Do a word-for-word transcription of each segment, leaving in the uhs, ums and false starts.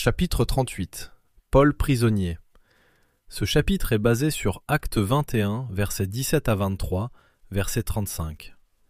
Chapitre trente-huit. Paul prisonnier. Ce chapitre est basé sur Actes vingt et un, versets dix-sept à vingt-trois, verset trente-cinq.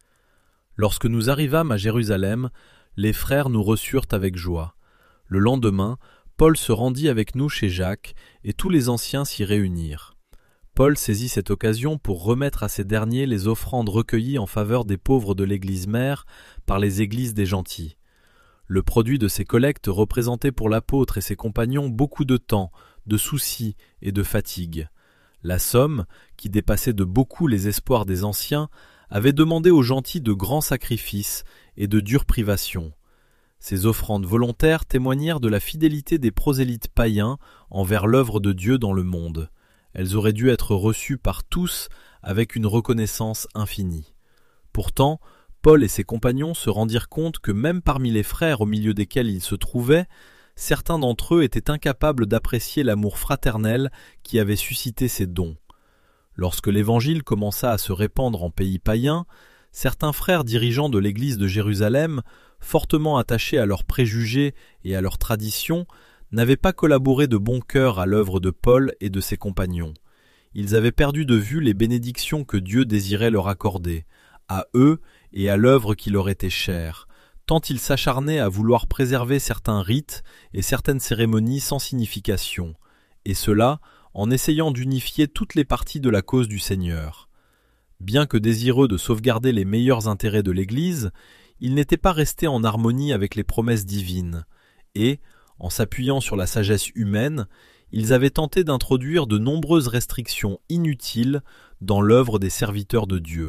Lorsque nous arrivâmes à Jérusalem, les frères nous reçurent avec joie. Le lendemain, Paul se rendit avec nous chez Jacques, et tous les anciens s'y réunirent. Paul saisit cette occasion pour remettre à ces derniers les offrandes recueillies en faveur des pauvres de l'église mère par les églises des gentils. Le produit de ces collectes représentait pour l'apôtre et ses compagnons beaucoup de temps, de soucis et de fatigue. La somme, qui dépassait de beaucoup les espoirs des anciens, avait demandé aux gentils de grands sacrifices et de dures privations. Ces offrandes volontaires témoignèrent de la fidélité des prosélytes païens envers l'œuvre de Dieu dans le monde. Elles auraient dû être reçues par tous avec une reconnaissance infinie. Pourtant, Paul et ses compagnons se rendirent compte que même parmi les frères au milieu desquels ils se trouvaient, certains d'entre eux étaient incapables d'apprécier l'amour fraternel qui avait suscité ces dons. Lorsque l'Évangile commença à se répandre en pays païens, certains frères dirigeants de l'Église de Jérusalem, fortement attachés à leurs préjugés et à leurs traditions, n'avaient pas collaboré de bon cœur à l'œuvre de Paul et de ses compagnons. Ils avaient perdu de vue les bénédictions que Dieu désirait leur accorder, à eux et à l'œuvre qui leur était chère, tant ils s'acharnaient à vouloir préserver certains rites et certaines cérémonies sans signification, et cela en essayant d'unifier toutes les parties de la cause du Seigneur. Bien que désireux de sauvegarder les meilleurs intérêts de l'Église, ils n'étaient pas restés en harmonie avec les promesses divines, et, en s'appuyant sur la sagesse humaine, ils avaient tenté d'introduire de nombreuses restrictions inutiles dans l'œuvre des serviteurs de Dieu.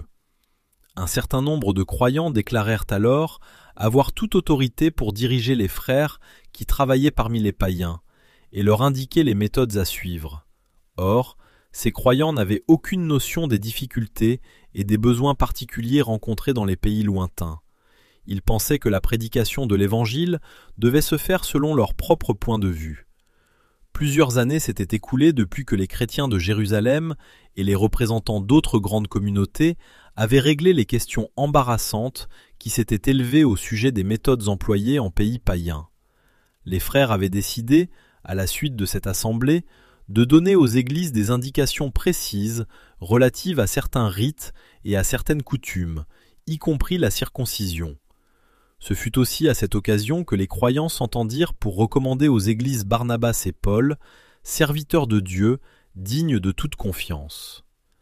Un certain nombre de croyants déclarèrent alors avoir toute autorité pour diriger les frères qui travaillaient parmi les païens, et leur indiquer les méthodes à suivre. Or, ces croyants n'avaient aucune notion des difficultés et des besoins particuliers rencontrés dans les pays lointains. Ils pensaient que la prédication de l'Évangile devait se faire selon leur propre point de vue. Plusieurs années s'étaient écoulées depuis que les chrétiens de Jérusalem et les représentants d'autres grandes communautés avaient réglé les questions embarrassantes qui s'étaient élevées au sujet des méthodes employées en pays païens. Les frères avaient décidé, à la suite de cette assemblée, de donner aux églises des indications précises relatives à certains rites et à certaines coutumes, y compris la circoncision. Ce fut aussi à cette occasion que les croyants s'entendirent pour recommander aux églises Barnabas et Paul, serviteurs de Dieu, dignes de toute confiance.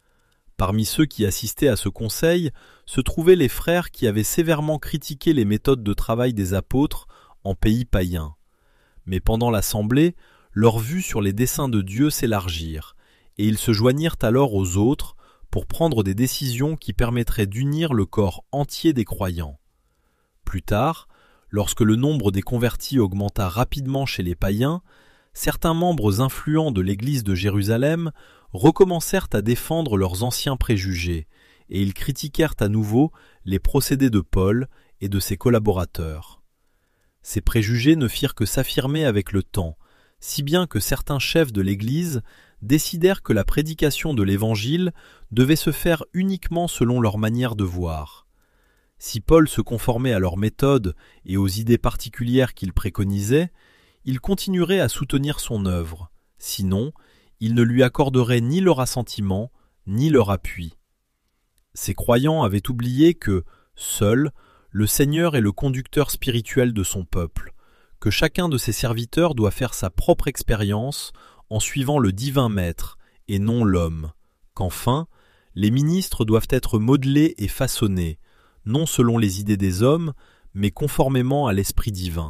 Parmi ceux qui assistaient à ce conseil se trouvaient les frères qui avaient sévèrement critiqué les méthodes de travail des apôtres en pays païens. Mais pendant l'assemblée, leurs vues sur les desseins de Dieu s'élargirent, et ils se joignirent alors aux autres pour prendre des décisions qui permettraient d'unir le corps entier des croyants. Plus tard, lorsque le nombre des convertis augmenta rapidement chez les païens, certains membres influents de l'Église de Jérusalem recommencèrent à défendre leurs anciens préjugés, et ils critiquèrent à nouveau les procédés de Paul et de ses collaborateurs. Ces préjugés ne firent que s'affirmer avec le temps, si bien que certains chefs de l'Église décidèrent que la prédication de l'Évangile devait se faire uniquement selon leur manière de voir. Si Paul se conformait à leurs méthodes et aux idées particulières qu'il préconisait, ils continueraient à soutenir son œuvre, sinon, ils ne lui accorderaient ni leur assentiment, ni leur appui. Ces croyants avaient oublié que, seul, le Seigneur est le conducteur spirituel de son peuple, que chacun de ses serviteurs doit faire sa propre expérience en suivant le divin maître et non l'homme, qu'enfin, les ministres doivent être modelés et façonnés, non selon les idées des hommes, mais conformément à l'Esprit divin.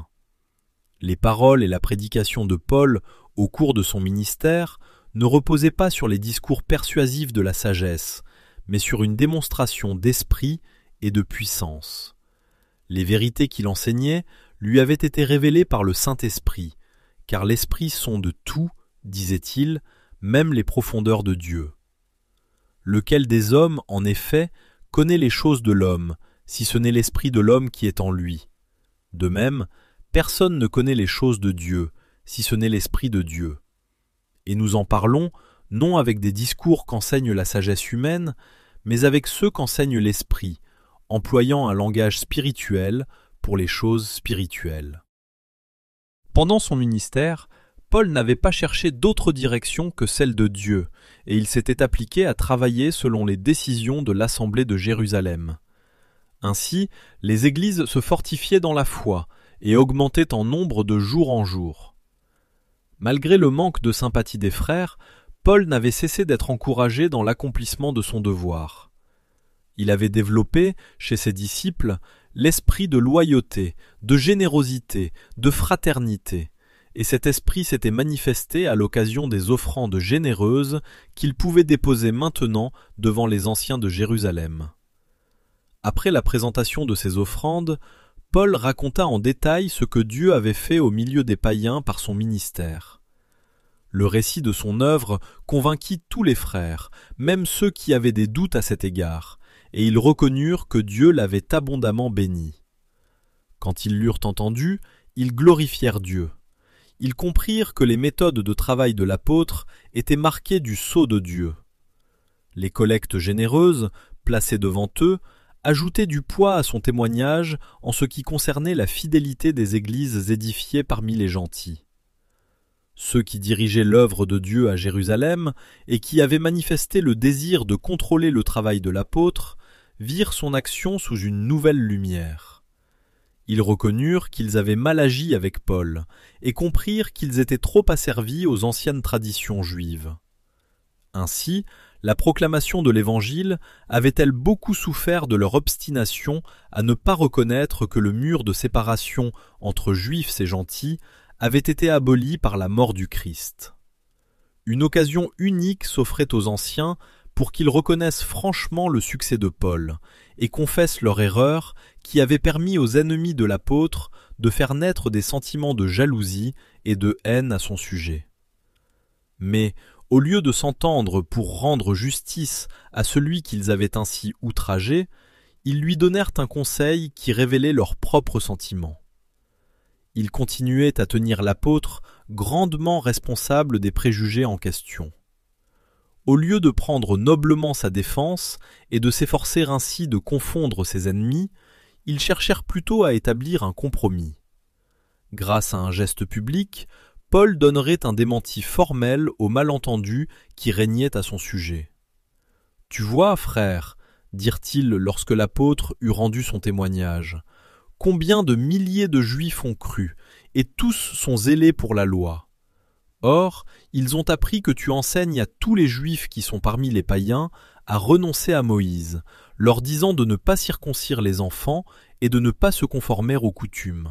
Les paroles et la prédication de Paul au cours de son ministère ne reposaient pas sur les discours persuasifs de la sagesse, mais sur une démonstration d'esprit et de puissance. Les vérités qu'il enseignait lui avaient été révélées par le Saint-Esprit, car l'Esprit sonde tout, disait-il, même les profondeurs de Dieu. Lequel des hommes, en effet, connaît les choses de l'homme, si ce n'est l'esprit de l'homme qui est en lui. De même, personne ne connaît les choses de Dieu, si ce n'est l'esprit de Dieu. Et nous en parlons, non avec des discours qu'enseigne la sagesse humaine, mais avec ceux qu'enseigne l'esprit, employant un langage spirituel pour les choses spirituelles. Pendant son ministère, Paul n'avait pas cherché d'autre direction que celle de Dieu, et il s'était appliqué à travailler selon les décisions de l'Assemblée de Jérusalem. Ainsi, les églises se fortifiaient dans la foi et augmentaient en nombre de jour en jour. Malgré le manque de sympathie des frères, Paul n'avait cessé d'être encouragé dans l'accomplissement de son devoir. Il avait développé, chez ses disciples, l'esprit de loyauté, de générosité, de fraternité, et cet esprit s'était manifesté à l'occasion des offrandes généreuses qu'il pouvait déposer maintenant devant les anciens de Jérusalem. Après la présentation de ces offrandes, Paul raconta en détail ce que Dieu avait fait au milieu des païens par son ministère. Le récit de son œuvre convainquit tous les frères, même ceux qui avaient des doutes à cet égard, et ils reconnurent que Dieu l'avait abondamment béni. Quand ils l'eurent entendu, ils glorifièrent Dieu. Ils comprirent que les méthodes de travail de l'apôtre étaient marquées du sceau de Dieu. Les collectes généreuses, placées devant eux, ajoutaient du poids à son témoignage en ce qui concernait la fidélité des églises édifiées parmi les gentils. Ceux qui dirigeaient l'œuvre de Dieu à Jérusalem et qui avaient manifesté le désir de contrôler le travail de l'apôtre virent son action sous une nouvelle lumière. Ils reconnurent qu'ils avaient mal agi avec Paul et comprirent qu'ils étaient trop asservis aux anciennes traditions juives. Ainsi, la proclamation de l'Évangile avait-elle beaucoup souffert de leur obstination à ne pas reconnaître que le mur de séparation entre juifs et gentils avait été aboli par la mort du Christ. Une occasion unique s'offrait aux anciens pour qu'ils reconnaissent franchement le succès de Paul et confessent leur erreur qui avait permis aux ennemis de l'apôtre de faire naître des sentiments de jalousie et de haine à son sujet. Mais, au lieu de s'entendre pour rendre justice à celui qu'ils avaient ainsi outragé, ils lui donnèrent un conseil qui révélait leurs propres sentiments. Ils continuaient à tenir l'apôtre grandement responsable des préjugés en question. Au lieu de prendre noblement sa défense et de s'efforcer ainsi de confondre ses ennemis, ils cherchèrent plutôt à établir un compromis. Grâce à un geste public, Paul donnerait un démenti formel aux malentendus qui régnaient à son sujet. « Tu vois, frère, dirent-ils lorsque l'apôtre eut rendu son témoignage, combien de milliers de Juifs ont cru, et tous sont zélés pour la loi. Or, ils ont appris que tu enseignes à tous les Juifs qui sont parmi les païens à renoncer à Moïse, leur disant de ne pas circoncire les enfants et de ne pas se conformer aux coutumes.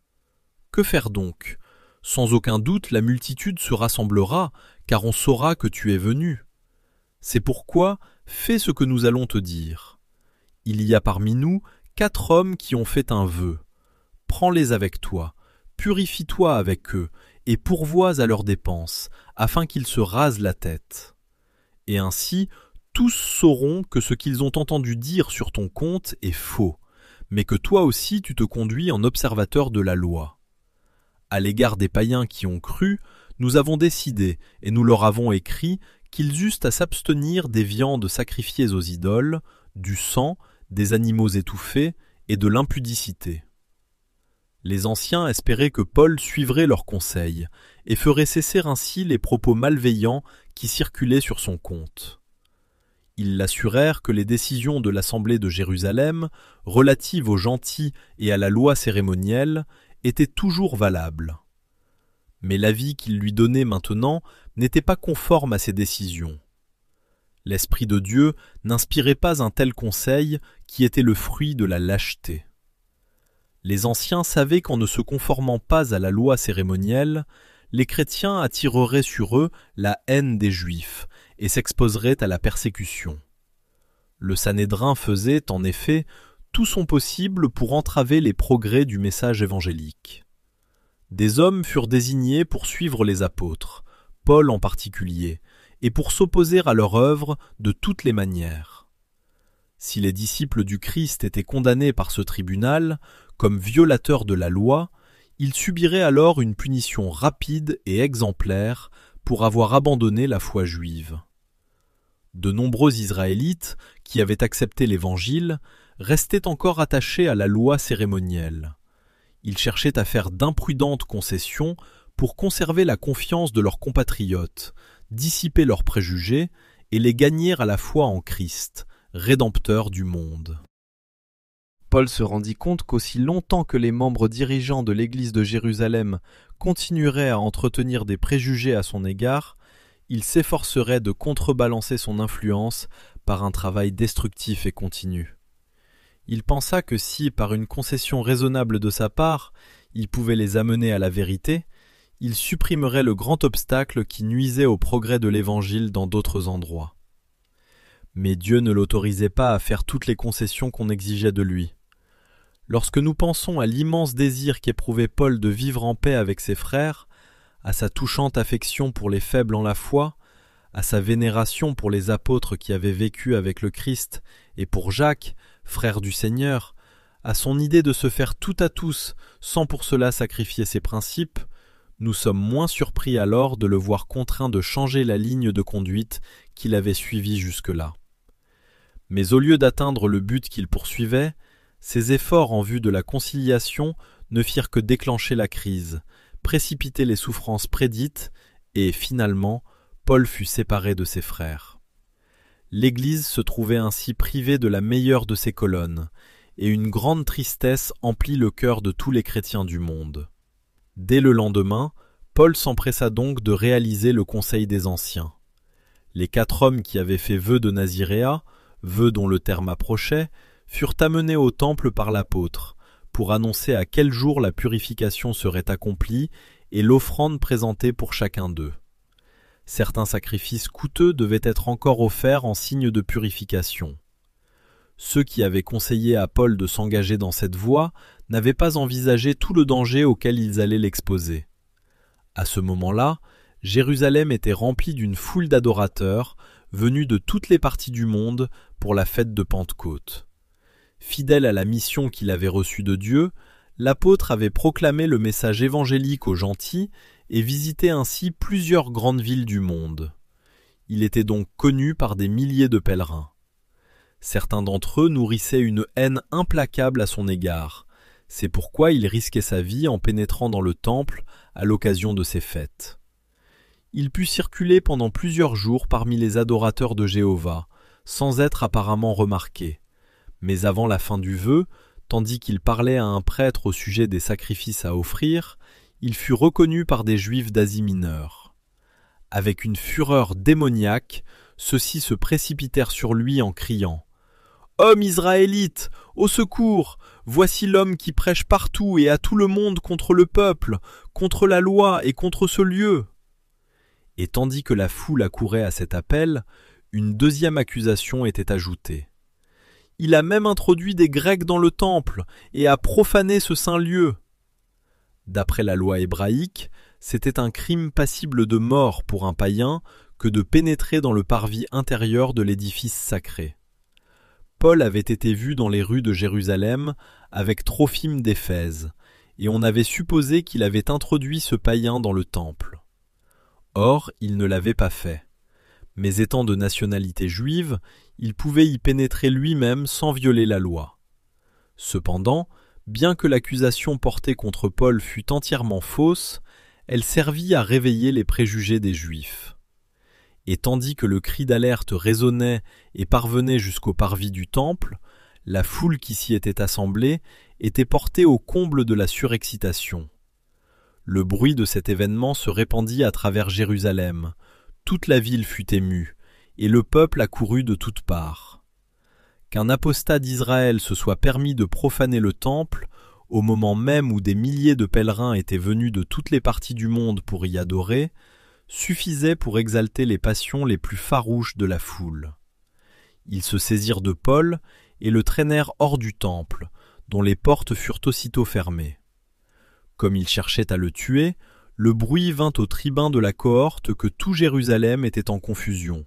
Que faire donc ? Sans aucun doute la multitude se rassemblera, car on saura que tu es venu. C'est pourquoi fais ce que nous allons te dire. Il y a parmi nous quatre hommes qui ont fait un vœu. Prends-les avec toi, purifie-toi avec eux, et pourvois à leurs dépenses, afin qu'ils se rasent la tête. Et ainsi, tous sauront que ce qu'ils ont entendu dire sur ton compte est faux, mais que toi aussi tu te conduis en observateur de la loi. À l'égard des païens qui ont cru, nous avons décidé, et nous leur avons écrit, qu'ils eussent à s'abstenir des viandes sacrifiées aux idoles, du sang, des animaux étouffés et de l'impudicité. Les anciens espéraient que Paul suivrait leurs conseils et ferait cesser ainsi les propos malveillants qui circulaient sur son compte. Ils l'assurèrent que les décisions de l'Assemblée de Jérusalem, relatives aux gentils et à la loi cérémonielle, étaient toujours valables. Mais l'avis qu'ils lui donnaient maintenant n'était pas conforme à ces décisions. L'Esprit de Dieu n'inspirait pas un tel conseil qui était le fruit de la lâcheté. Les anciens savaient qu'en ne se conformant pas à la loi cérémonielle, les chrétiens attireraient sur eux la haine des Juifs et s'exposeraient à la persécution. Le Sanhédrin faisait, en effet, tout son possible pour entraver les progrès du message évangélique. Des hommes furent désignés pour suivre les apôtres, Paul en particulier, et pour s'opposer à leur œuvre de toutes les manières. Si les disciples du Christ étaient condamnés par ce tribunal, comme violateurs de la loi, ils subiraient alors une punition rapide et exemplaire pour avoir abandonné la foi juive. De nombreux Israélites, qui avaient accepté l'Évangile, restaient encore attachés à la loi cérémonielle. Ils cherchaient à faire d'imprudentes concessions pour conserver la confiance de leurs compatriotes, dissiper leurs préjugés et les gagner à la foi en Christ, Rédempteur du monde. Paul se rendit compte qu'aussi longtemps que les membres dirigeants de l'Église de Jérusalem continueraient à entretenir des préjugés à son égard, il s'efforcerait de contrebalancer son influence par un travail destructif et continu. Il pensa que si, par une concession raisonnable de sa part, il pouvait les amener à la vérité, il supprimerait le grand obstacle qui nuisait au progrès de l'Évangile dans d'autres endroits. Mais Dieu ne l'autorisait pas à faire toutes les concessions qu'on exigeait de lui. Lorsque nous pensons à l'immense désir qu'éprouvait Paul de vivre en paix avec ses frères, à sa touchante affection pour les faibles en la foi, à sa vénération pour les apôtres qui avaient vécu avec le Christ et pour Jacques, frère du Seigneur, à son idée de se faire tout à tous sans pour cela sacrifier ses principes, nous sommes moins surpris alors de le voir contraint de changer la ligne de conduite qu'il avait suivie jusque-là. Mais au lieu d'atteindre le but qu'il poursuivait, ses efforts en vue de la conciliation ne firent que déclencher la crise, précipiter les souffrances prédites, et finalement, Paul fut séparé de ses frères. L'Église se trouvait ainsi privée de la meilleure de ses colonnes, et une grande tristesse emplit le cœur de tous les chrétiens du monde. Dès le lendemain, Paul s'empressa donc de réaliser le conseil des anciens. Les quatre hommes qui avaient fait vœu de Naziréa, vœu dont le terme approchait, furent amenés au temple par l'apôtre, pour annoncer à quel jour la purification serait accomplie et l'offrande présentée pour chacun d'eux. Certains sacrifices coûteux devaient être encore offerts en signe de purification. Ceux qui avaient conseillé à Paul de s'engager dans cette voie n'avaient pas envisagé tout le danger auquel ils allaient l'exposer. À ce moment-là, Jérusalem était remplie d'une foule d'adorateurs venus de toutes les parties du monde pour la fête de Pentecôte. Fidèle à la mission qu'il avait reçue de Dieu, l'apôtre avait proclamé le message évangélique aux gentils et visité ainsi plusieurs grandes villes du monde. Il était donc connu par des milliers de pèlerins. Certains d'entre eux nourrissaient une haine implacable à son égard. C'est pourquoi il risquait sa vie en pénétrant dans le temple à l'occasion de ces fêtes. Il put circuler pendant plusieurs jours parmi les adorateurs de Jéhovah, sans être apparemment remarqué. Mais avant la fin du vœu, tandis qu'il parlait à un prêtre au sujet des sacrifices à offrir, il fut reconnu par des Juifs d'Asie mineure. Avec une fureur démoniaque, ceux-ci se précipitèrent sur lui en criant « Homme israélite, au secours! Voici l'homme qui prêche partout et à tout le monde contre le peuple, contre la loi et contre ce lieu. » Et tandis que la foule accourait à cet appel, une deuxième accusation était ajoutée. Il a même introduit des Grecs dans le temple et a profané ce saint lieu. D'après la loi hébraïque, c'était un crime passible de mort pour un païen que de pénétrer dans le parvis intérieur de l'édifice sacré. Paul avait été vu dans les rues de Jérusalem avec Trophime d'Éphèse, et on avait supposé qu'il avait introduit ce païen dans le temple. Or, il ne l'avait pas fait. Mais étant de nationalité juive, il pouvait y pénétrer lui-même sans violer la loi. Cependant, bien que l'accusation portée contre Paul fût entièrement fausse, elle servit à réveiller les préjugés des Juifs. Et tandis que le cri d'alerte résonnait et parvenait jusqu'au parvis du temple, la foule qui s'y était assemblée était portée au comble de la surexcitation. Le bruit de cet événement se répandit à travers Jérusalem. Toute la ville fut émue, et le peuple accourut de toutes parts. Qu'un apostat d'Israël se soit permis de profaner le temple, au moment même où des milliers de pèlerins étaient venus de toutes les parties du monde pour y adorer, suffisait pour exalter les passions les plus farouches de la foule. Ils se saisirent de Paul et le traînèrent hors du temple, dont les portes furent aussitôt fermées. Comme ils cherchaient à le tuer, le bruit vint aux tribuns de la cohorte que tout Jérusalem était en confusion.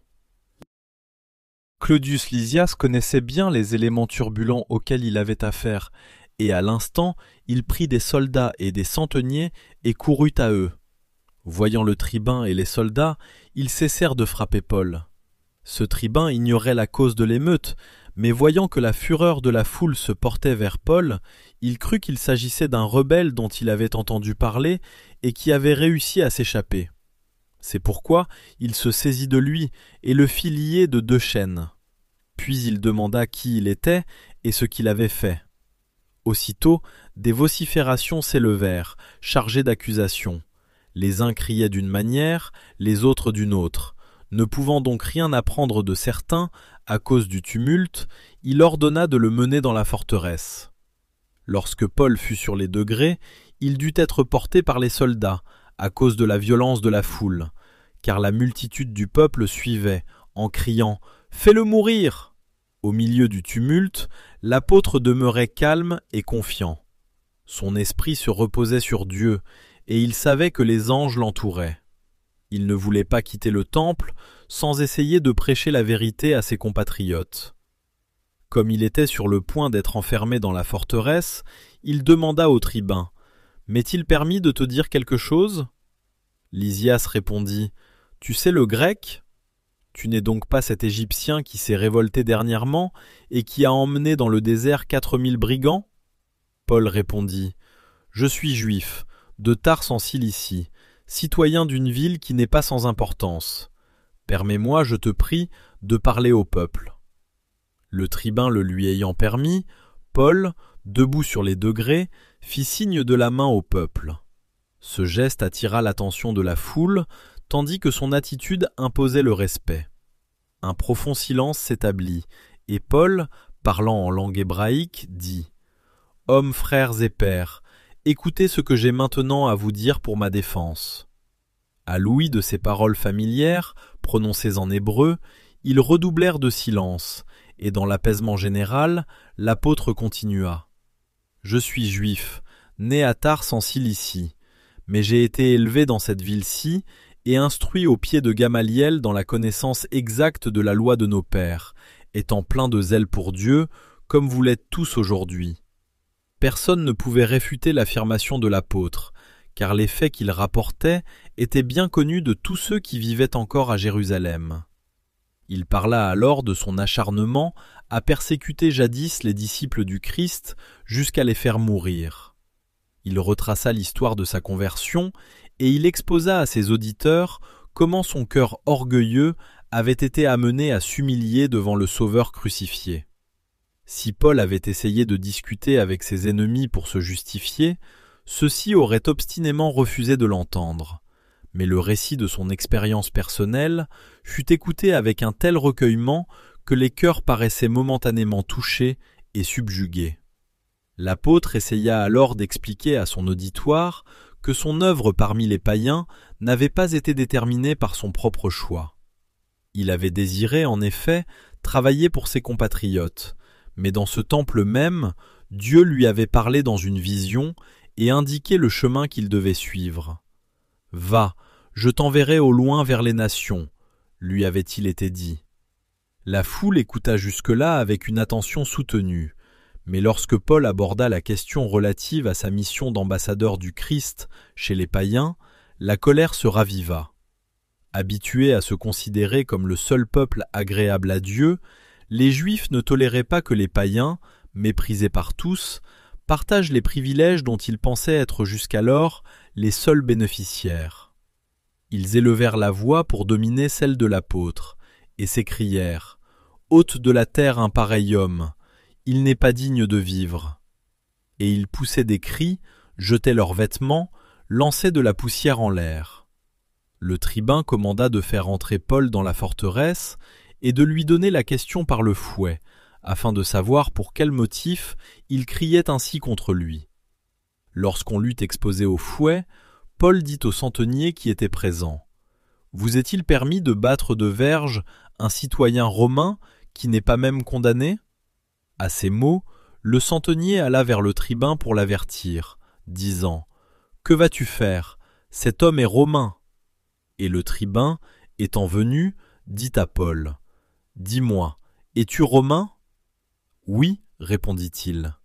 Claudius Lysias connaissait bien les éléments turbulents auxquels il avait affaire, et à l'instant, il prit des soldats et des centeniers et courut à eux. Voyant le tribun et les soldats, ils cessèrent de frapper Paul. Ce tribun ignorait la cause de l'émeute, mais voyant que la fureur de la foule se portait vers Paul, il crut qu'il s'agissait d'un rebelle dont il avait entendu parler et qui avait réussi à s'échapper. C'est pourquoi il se saisit de lui et le fit lier de deux chaînes. Puis il demanda qui il était et ce qu'il avait fait. Aussitôt, des vociférations s'élevèrent, chargées d'accusations. Les uns criaient d'une manière, les autres d'une autre. Ne pouvant donc rien apprendre de certains, à cause du tumulte, il ordonna de le mener dans la forteresse. Lorsque Paul fut sur les degrés, il dut être porté par les soldats, à cause de la violence de la foule, car la multitude du peuple suivait, en criant « Fais-le mourir !» Au milieu du tumulte, l'apôtre demeurait calme et confiant. Son esprit se reposait sur Dieu, et il savait que les anges l'entouraient. Il ne voulait pas quitter le temple sans essayer de prêcher la vérité à ses compatriotes. Comme il était sur le point d'être enfermé dans la forteresse, il demanda au tribun « M'est-il permis de te dire quelque chose ?» Lysias répondit « Tu sais le grec ? Tu n'es donc pas cet Égyptien qui s'est révolté dernièrement et qui a emmené dans le désert quatre mille brigands ?» Paul répondit « Je suis juif, de Tars en Cilicie, citoyen d'une ville qui n'est pas sans importance. Permets-moi, je te prie, de parler au peuple. » Le tribun le lui ayant permis, Paul, debout sur les degrés, fit signe de la main au peuple. Ce geste attira l'attention de la foule, tandis que son attitude imposait le respect. Un profond silence s'établit, et Paul, parlant en langue hébraïque, dit « Hommes, frères et pères, écoutez ce que j'ai maintenant à vous dire pour ma défense. » À l'ouïe de ces paroles familières, prononcées en hébreu, ils redoublèrent de silence, et dans l'apaisement général, l'apôtre continua. « Je suis juif, né à Tars en Cilicie, mais j'ai été élevé dans cette ville-ci et instruit au pied de Gamaliel dans la connaissance exacte de la loi de nos pères, étant plein de zèle pour Dieu, comme vous l'êtes tous aujourd'hui. » Personne ne pouvait réfuter l'affirmation de l'apôtre, car les faits qu'il rapportait étaient bien connus de tous ceux qui vivaient encore à Jérusalem. Il parla alors de son acharnement à persécuter jadis les disciples du Christ jusqu'à les faire mourir. Il retraça l'histoire de sa conversion et il exposa à ses auditeurs comment son cœur orgueilleux avait été amené à s'humilier devant le Sauveur crucifié. Si Paul avait essayé de discuter avec ses ennemis pour se justifier, ceux-ci auraient obstinément refusé de l'entendre. Mais le récit de son expérience personnelle fut écouté avec un tel recueillement que les cœurs paraissaient momentanément touchés et subjugués. L'apôtre essaya alors d'expliquer à son auditoire que son œuvre parmi les païens n'avait pas été déterminée par son propre choix. Il avait désiré, en effet, travailler pour ses compatriotes, mais dans ce temple même, Dieu lui avait parlé dans une vision et indiqué le chemin qu'il devait suivre. « Va, je t'enverrai au loin vers les nations », lui avait-il été dit. La foule écouta jusque-là avec une attention soutenue, mais lorsque Paul aborda la question relative à sa mission d'ambassadeur du Christ chez les païens, la colère se raviva. Habitués à se considérer comme le seul peuple agréable à Dieu, les Juifs ne toléraient pas que les païens, méprisés par tous, partagent les privilèges dont ils pensaient être jusqu'alors les seuls bénéficiaires. Ils élevèrent la voix pour dominer celle de l'apôtre, et s'écrièrent « Ôte de la terre un pareil homme, il n'est pas digne de vivre. » Et ils poussaient des cris, jetaient leurs vêtements, lançaient de la poussière en l'air. Le tribun commanda de faire entrer Paul dans la forteresse et de lui donner la question par le fouet, afin de savoir pour quel motif il criait ainsi contre lui. Lorsqu'on l'eut exposé au fouet, Paul dit au centenier qui était présent « Vous est-il permis de battre de verge un citoyen romain qui n'est pas même condamné ?» À ces mots, le centenier alla vers le tribun pour l'avertir, disant « Que vas-tu faire ? Cet homme est romain. » Et le tribun, étant venu, dit à Paul « Dis-moi, es-tu romain ?» « Oui, répondit-il.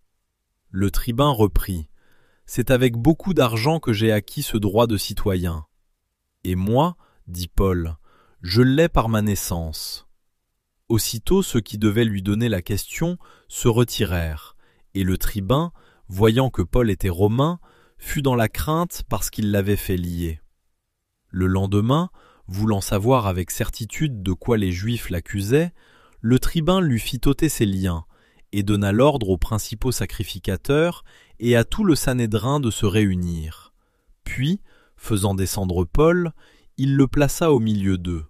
Le tribun reprit « C'est avec beaucoup d'argent que j'ai acquis ce droit de citoyen. » « Et moi, dit Paul, je l'ai par ma naissance. » Aussitôt ceux qui devaient lui donner la question se retirèrent, et le tribun, voyant que Paul était romain, fut dans la crainte parce qu'il l'avait fait lier. Le lendemain, voulant savoir avec certitude de quoi les Juifs l'accusaient, le tribun lui fit ôter ses liens, et donna l'ordre aux principaux sacrificateurs et à tout le Sanhédrin de se réunir. Puis, faisant descendre Paul, il le plaça au milieu d'eux.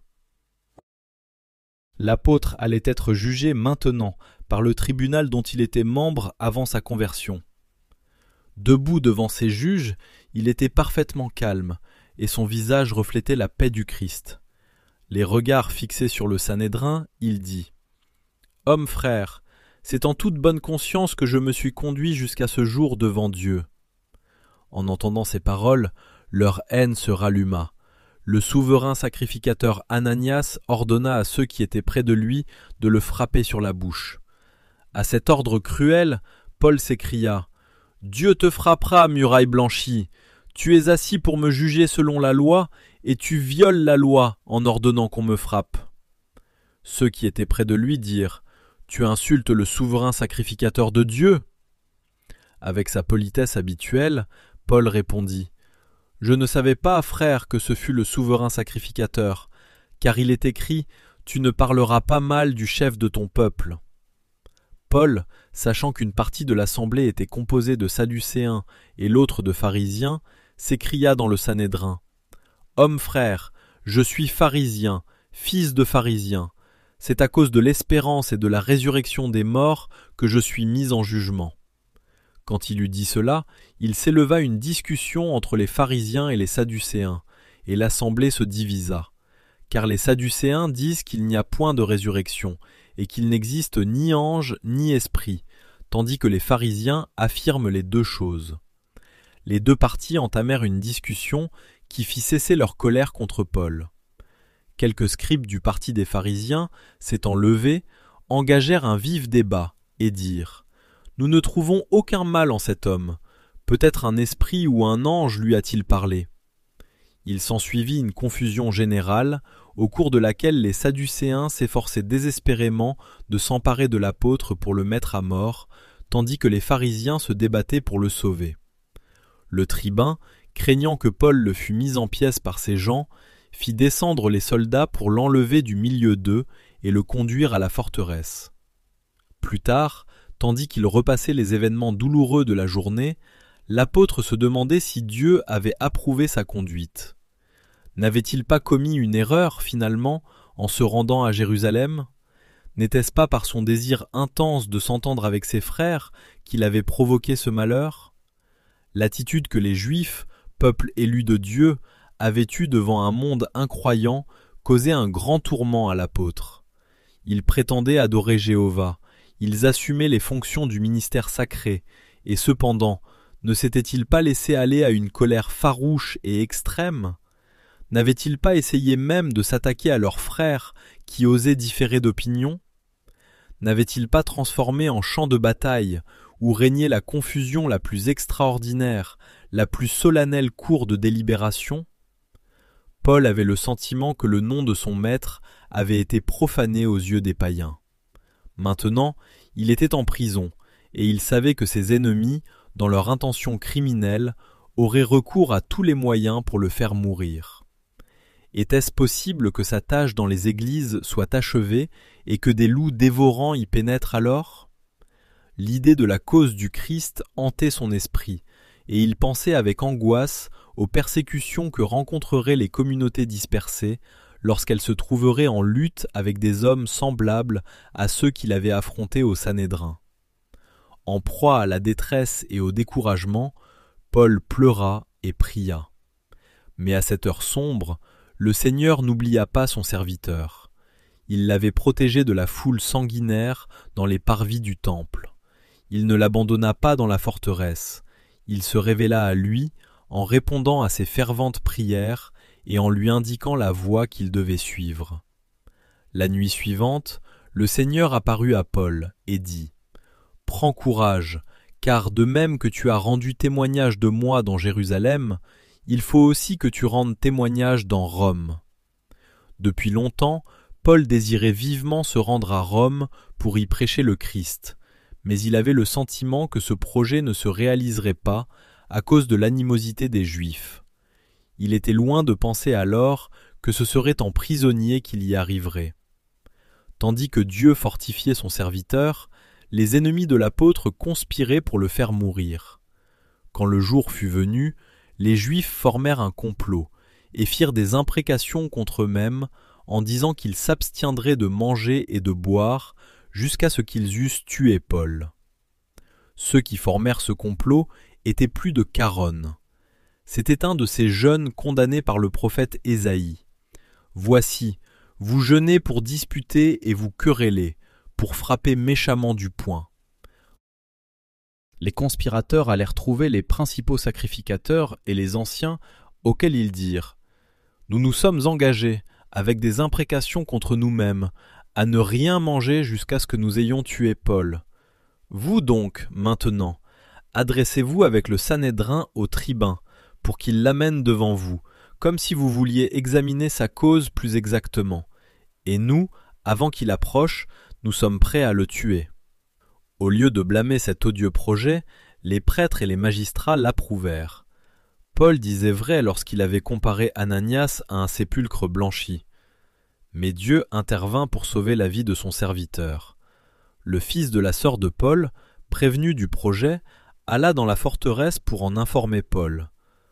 L'apôtre allait être jugé maintenant par le tribunal dont il était membre avant sa conversion. Debout devant ses juges, il était parfaitement calme, et son visage reflétait la paix du Christ. Les regards fixés sur le Sanhédrin, il dit « Hommes frères, c'est en toute bonne conscience que je me suis conduit jusqu'à ce jour devant Dieu. » En entendant ces paroles, leur haine se ralluma. Le souverain sacrificateur Ananias ordonna à ceux qui étaient près de lui de le frapper sur la bouche. À cet ordre cruel, Paul s'écria « Dieu te frappera, muraille blanchie. Tu es assis pour me juger selon la loi, et tu violes la loi en ordonnant qu'on me frappe. » Ceux qui étaient près de lui dirent « Tu insultes le souverain sacrificateur de Dieu ?» Avec sa politesse habituelle, Paul répondit « Je ne savais pas, frère, que ce fût le souverain sacrificateur, car il est écrit « Tu ne parleras pas mal du chef de ton peuple. » Paul, sachant qu'une partie de l'assemblée était composée de Sadducéens et l'autre de pharisiens, s'écria dans le Sanhédrin « Homme frère, je suis pharisien, fils de pharisien. C'est à cause de l'espérance et de la résurrection des morts que je suis mis en jugement. » Quand il eut dit cela, il s'éleva une discussion entre les pharisiens et les sadducéens, et l'assemblée se divisa. Car les sadducéens disent qu'il n'y a point de résurrection, et qu'il n'existe ni ange ni esprit, tandis que les pharisiens affirment les deux choses. Les deux partis entamèrent une discussion qui fit cesser leur colère contre Paul. Quelques scribes du parti des pharisiens, s'étant levés, engagèrent un vif débat, et dirent « Nous ne trouvons aucun mal en cet homme. Peut-être un esprit ou un ange lui a-t-il parlé. » Il s'ensuivit une confusion générale, au cours de laquelle les Sadducéens s'efforçaient désespérément de s'emparer de l'apôtre pour le mettre à mort, tandis que les pharisiens se débattaient pour le sauver. Le tribun, craignant que Paul le fût mis en pièces par ces gens, fit descendre les soldats pour l'enlever du milieu d'eux et le conduire à la forteresse. Plus tard, tandis qu'il repassait les événements douloureux de la journée, l'apôtre se demandait si Dieu avait approuvé sa conduite. N'avait-il pas commis une erreur, finalement, en se rendant à Jérusalem ? N'était-ce pas par son désir intense de s'entendre avec ses frères qu'il avait provoqué ce malheur ? L'attitude que les Juifs, peuple élu de Dieu, avaient eue devant un monde incroyant causait un grand tourment à l'apôtre. Ils prétendaient adorer Jéhovah, ils assumaient les fonctions du ministère sacré, et cependant, ne s'étaient-ils pas laissés aller à une colère farouche et extrême ? N'avaient-ils pas essayé même de s'attaquer à leurs frères qui osaient différer d'opinion ? N'avaient-ils pas transformé en champ de bataille, où régnait la confusion la plus extraordinaire, la plus solennelle cour de délibération ? Paul avait le sentiment que le nom de son maître avait été profané aux yeux des païens. Maintenant, il était en prison, et il savait que ses ennemis, dans leur intention criminelle, auraient recours à tous les moyens pour le faire mourir. Était-ce possible que sa tâche dans les églises soit achevée et que des loups dévorants y pénètrent alors ? L'idée de la cause du Christ hantait son esprit, et il pensait avec angoisse aux persécutions que rencontreraient les communautés dispersées lorsqu'elles se trouveraient en lutte avec des hommes semblables à ceux qu'il avait affrontés au Sanhédrin. En proie à la détresse et au découragement, Paul pleura et pria. Mais à cette heure sombre, le Seigneur n'oublia pas son serviteur. Il l'avait protégé de la foule sanguinaire dans les parvis du temple. Il ne l'abandonna pas dans la forteresse. Il se révéla à lui en répondant à ses ferventes prières et en lui indiquant la voie qu'il devait suivre. La nuit suivante, le Seigneur apparut à Paul et dit « Prends courage, car de même que tu as rendu témoignage de moi dans Jérusalem, il faut aussi que tu rendes témoignage dans Rome. » Depuis longtemps, Paul désirait vivement se rendre à Rome pour y prêcher le Christ, mais il avait le sentiment que ce projet ne se réaliserait pas à cause de l'animosité des Juifs. Il était loin de penser alors que ce serait en prisonnier qu'il y arriverait. Tandis que Dieu fortifiait son serviteur, les ennemis de l'apôtre conspiraient pour le faire mourir. Quand le jour fut venu, les Juifs formèrent un complot et firent des imprécations contre eux-mêmes en disant qu'ils s'abstiendraient de manger et de boire jusqu'à ce qu'ils eussent tué Paul. Ceux qui formèrent ce complot étaient plus de Charon. C'était un de ces jeunes condamnés par le prophète Ésaïe. « Voici, vous jeûnez pour disputer et vous querellez, pour frapper méchamment du poing. » Les conspirateurs allèrent trouver les principaux sacrificateurs et les anciens, auxquels ils dirent « Nous nous sommes engagés, avec des imprécations contre nous-mêmes, à ne rien manger jusqu'à ce que nous ayons tué Paul. Vous donc, maintenant, adressez-vous avec le Sanhédrin au tribun, pour qu'il l'amène devant vous, comme si vous vouliez examiner sa cause plus exactement. Et nous, avant qu'il approche, nous sommes prêts à le tuer. » Au lieu de blâmer cet odieux projet, les prêtres et les magistrats l'approuvèrent. Paul disait vrai lorsqu'il avait comparé Ananias à un sépulcre blanchi. Mais Dieu intervint pour sauver la vie de son serviteur. Le fils de la sœur de Paul, prévenu du projet, alla dans la forteresse pour en informer Paul.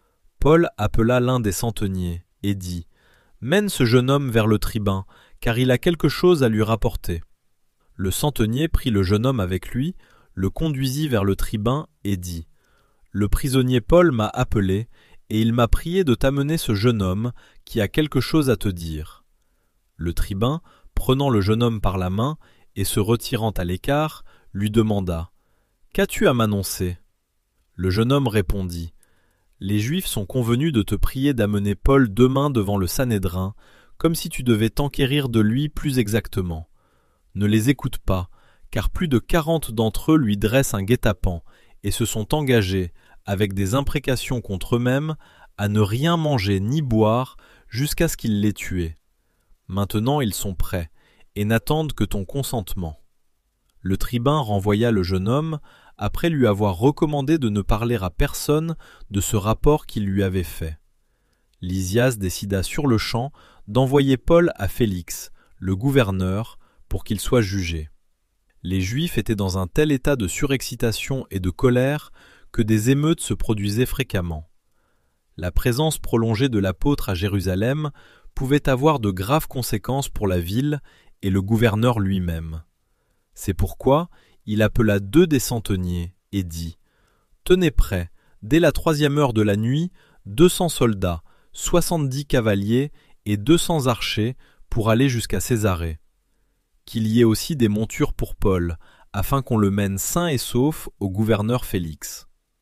Paul appela l'un des centeniers et dit « Mène ce jeune homme vers le tribun, car il a quelque chose à lui rapporter. » Le centenier prit le jeune homme avec lui, le conduisit vers le tribun et dit « Le prisonnier Paul m'a appelé, et il m'a prié de t'amener ce jeune homme qui a quelque chose à te dire. » Le tribun, prenant le jeune homme par la main et se retirant à l'écart, lui demanda « Qu'as-tu à m'annoncer » Le jeune homme répondit « Les Juifs sont convenus de te prier d'amener Paul demain devant le Sanhédrin, comme si tu devais t'enquérir de lui plus exactement. Ne les écoute pas, car plus de quarante d'entre eux lui dressent un guet-apens et se sont engagés, avec des imprécations contre eux-mêmes, à ne rien manger ni boire jusqu'à ce qu'ils l'aient tué. Maintenant ils sont prêts, et n'attendent que ton consentement. » Le tribun renvoya le jeune homme, après lui avoir recommandé de ne parler à personne de ce rapport qu'il lui avait fait. Lysias décida sur-le-champ d'envoyer Paul à Félix, le gouverneur, pour qu'il soit jugé. Les Juifs étaient dans un tel état de surexcitation et de colère que des émeutes se produisaient fréquemment. La présence prolongée de l'apôtre à Jérusalem pouvait avoir de graves conséquences pour la ville et le gouverneur lui-même. C'est pourquoi il appela deux des centeniers et dit « Tenez prêts, dès la troisième heure de la nuit, deux cents soldats, soixante-dix cavaliers et deux cents archers pour aller jusqu'à Césarée. Qu'il y ait aussi des montures pour Paul, afin qu'on le mène sain et sauf au gouverneur Félix. »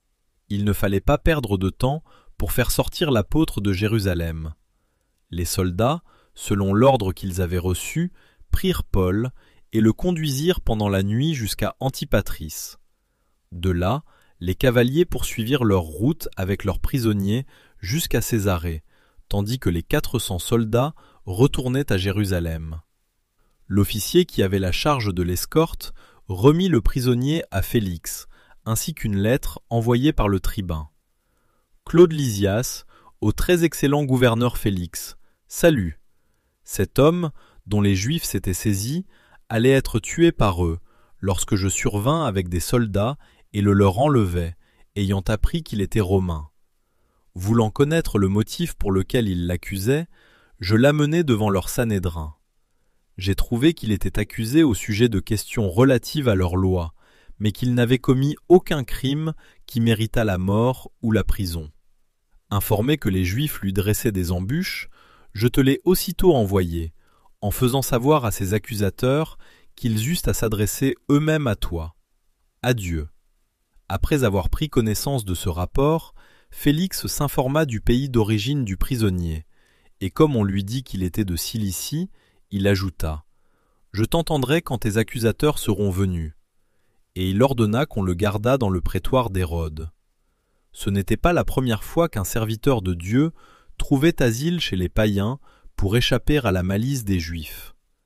Il ne fallait pas perdre de temps pour faire sortir l'apôtre de Jérusalem. Les soldats, selon l'ordre qu'ils avaient reçu, prirent Paul et le conduisirent pendant la nuit jusqu'à Antipatris. De là, les cavaliers poursuivirent leur route avec leurs prisonniers jusqu'à Césarée, tandis que les quatre cents soldats retournaient à Jérusalem. L'officier qui avait la charge de l'escorte remit le prisonnier à Félix, ainsi qu'une lettre envoyée par le tribun. Claude Lysias, au très excellent gouverneur Félix, salut. Cet homme, dont les Juifs s'étaient saisis, allait être tué par eux, lorsque je survins avec des soldats et le leur enlevai, ayant appris qu'il était romain. Voulant connaître le motif pour lequel ils l'accusaient, je l'amenai devant leur Sanhédrin. J'ai trouvé qu'il était accusé au sujet de questions relatives à leur loi, mais qu'il n'avait commis aucun crime qui méritât la mort ou la prison. Informé que les Juifs lui dressaient des embûches, je te l'ai aussitôt envoyé, en faisant savoir à ses accusateurs qu'ils eussent à s'adresser eux-mêmes à toi. Adieu. » Après avoir pris connaissance de ce rapport, Félix s'informa du pays d'origine du prisonnier, et comme on lui dit qu'il était de Cilicie, il ajouta « Je t'entendrai quand tes accusateurs seront venus. » Et il ordonna qu'on le gardât dans le prétoire d'Hérode. Ce n'était pas la première fois qu'un serviteur de Dieu trouvait asile chez les païens pour échapper à la malice des Juifs.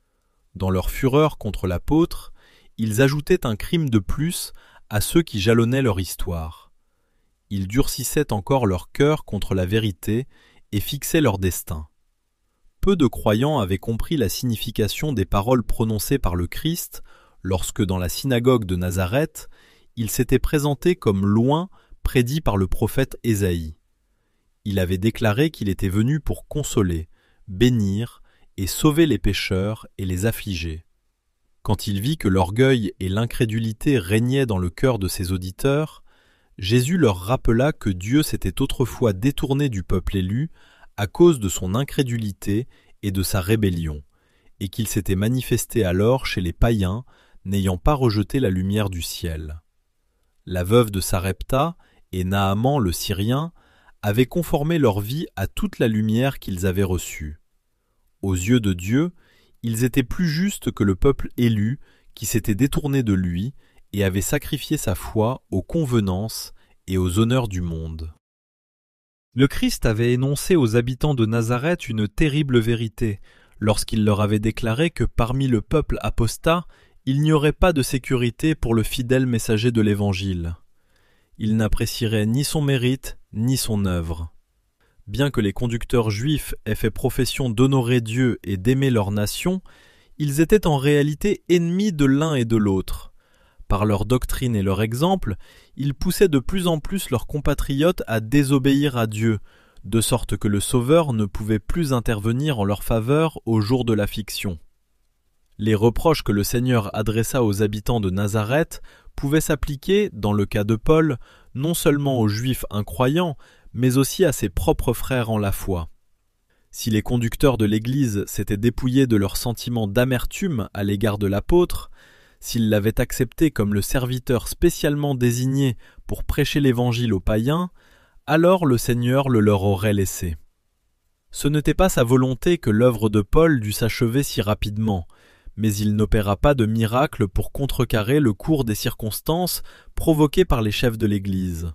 Dans leur fureur contre l'apôtre, ils ajoutaient un crime de plus à ceux qui jalonnaient leur histoire. Ils durcissaient encore leur cœur contre la vérité et fixaient leur destin. Peu de croyants avaient compris la signification des paroles prononcées par le Christ lorsque, dans la synagogue de Nazareth, il s'était présenté comme loin prédit par le prophète Ésaïe. Il avait déclaré qu'il était venu pour consoler, bénir et sauver les pécheurs et les affligés. Quand il vit que l'orgueil et l'incrédulité régnaient dans le cœur de ses auditeurs, Jésus leur rappela que Dieu s'était autrefois détourné du peuple élu à cause de son incrédulité et de sa rébellion, et qu'il s'était manifesté alors chez les païens, n'ayant pas rejeté la lumière du ciel. La veuve de Sarepta et Naaman le Syrien avaient conformé leur vie à toute la lumière qu'ils avaient reçue. Aux yeux de Dieu, ils étaient plus justes que le peuple élu qui s'était détourné de lui et avait sacrifié sa foi aux convenances et aux honneurs du monde. Le Christ avait énoncé aux habitants de Nazareth une terrible vérité lorsqu'il leur avait déclaré que parmi le peuple apostat, il n'y aurait pas de sécurité pour le fidèle messager de l'Évangile. Il n'apprécierait ni son mérite ni son œuvre. Bien que les conducteurs juifs aient fait profession d'honorer Dieu et d'aimer leur nation, ils étaient en réalité ennemis de l'un et de l'autre. Par leur doctrine et leur exemple, ils poussaient de plus en plus leurs compatriotes à désobéir à Dieu, de sorte que le Sauveur ne pouvait plus intervenir en leur faveur au jour de l'affliction. Les reproches que le Seigneur adressa aux habitants de Nazareth pouvaient s'appliquer, dans le cas de Paul, non seulement aux Juifs incroyants, mais aussi à ses propres frères en la foi. Si les conducteurs de l'Église s'étaient dépouillés de leurs sentiments d'amertume à l'égard de l'apôtre, s'ils l'avaient accepté comme le serviteur spécialement désigné pour prêcher l'Évangile aux païens, alors le Seigneur le leur aurait laissé. Ce n'était pas sa volonté que l'œuvre de Paul dût s'achever si rapidement, mais il n'opéra pas de miracle pour contrecarrer le cours des circonstances provoquées par les chefs de l'Église.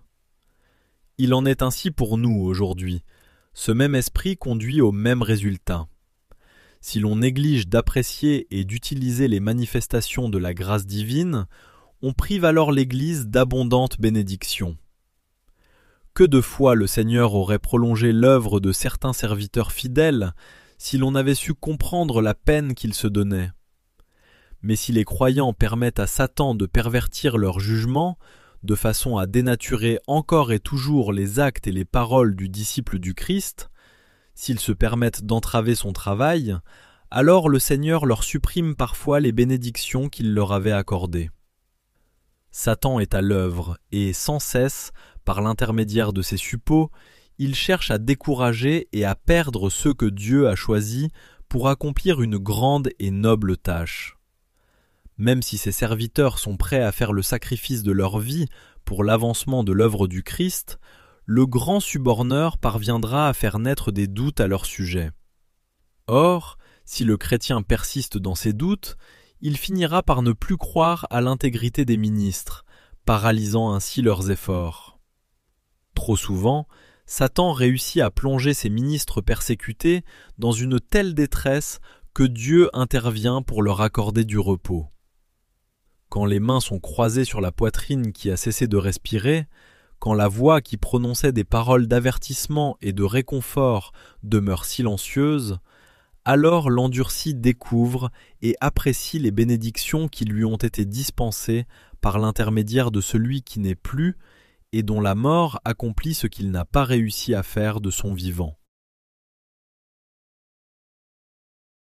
Il en est ainsi pour nous aujourd'hui. Ce même esprit conduit au même résultat. Si l'on néglige d'apprécier et d'utiliser les manifestations de la grâce divine, on prive alors l'Église d'abondantes bénédictions. Que de fois le Seigneur aurait prolongé l'œuvre de certains serviteurs fidèles si l'on avait su comprendre la peine qu'ils se donnaient. Mais si les croyants permettent à Satan de pervertir leur jugement, de façon à dénaturer encore et toujours les actes et les paroles du disciple du Christ, s'ils se permettent d'entraver son travail, alors le Seigneur leur supprime parfois les bénédictions qu'il leur avait accordées. Satan est à l'œuvre et, sans cesse, par l'intermédiaire de ses suppôts, il cherche à décourager et à perdre ceux que Dieu a choisis pour accomplir une grande et noble tâche. Même si ses serviteurs sont prêts à faire le sacrifice de leur vie pour l'avancement de l'œuvre du Christ, le grand suborneur parviendra à faire naître des doutes à leur sujet. Or, si le chrétien persiste dans ses doutes, il finira par ne plus croire à l'intégrité des ministres, paralysant ainsi leurs efforts. Trop souvent, Satan réussit à plonger ses ministres persécutés dans une telle détresse que Dieu intervient pour leur accorder du repos. Quand les mains sont croisées sur la poitrine qui a cessé de respirer, quand la voix qui prononçait des paroles d'avertissement et de réconfort demeure silencieuse, alors l'endurci découvre et apprécie les bénédictions qui lui ont été dispensées par l'intermédiaire de celui qui n'est plus et dont la mort accomplit ce qu'il n'a pas réussi à faire de son vivant.